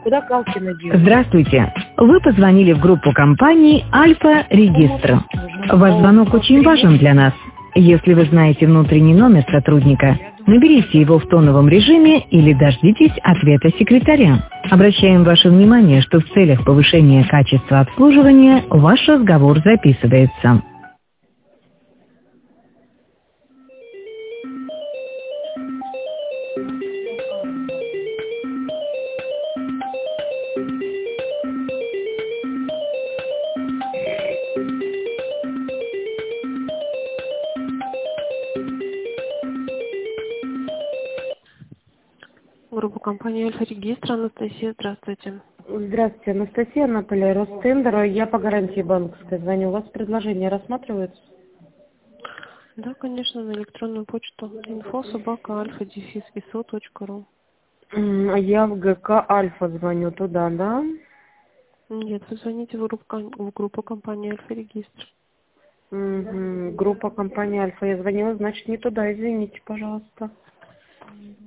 Куда Калкина делать? Здравствуйте. Вы позвонили в группу компании «Альфа Регистр». Ваш звонок очень важен для нас. Если вы знаете внутренний номер сотрудника, наберите его в тоновом режиме или дождитесь ответа секретаря. Обращаем ваше внимание, что в целях повышения качества обслуживания ваш разговор записывается. Группа компании «Альфа-Регистр», Анастасия, здравствуйте. Здравствуйте, Анастасия, Анатолий, Ростендер. Я по гарантии банковской звоню. У вас предложение рассматривается? Да, конечно, на электронную почту info@alfa-iso.ru. Я в ГК «Альфа» звоню туда, да? Нет, вы звоните в группу компании «Альфа-Регистр». Группа компании «Альфа». Я звонила, значит, не туда, извините, пожалуйста.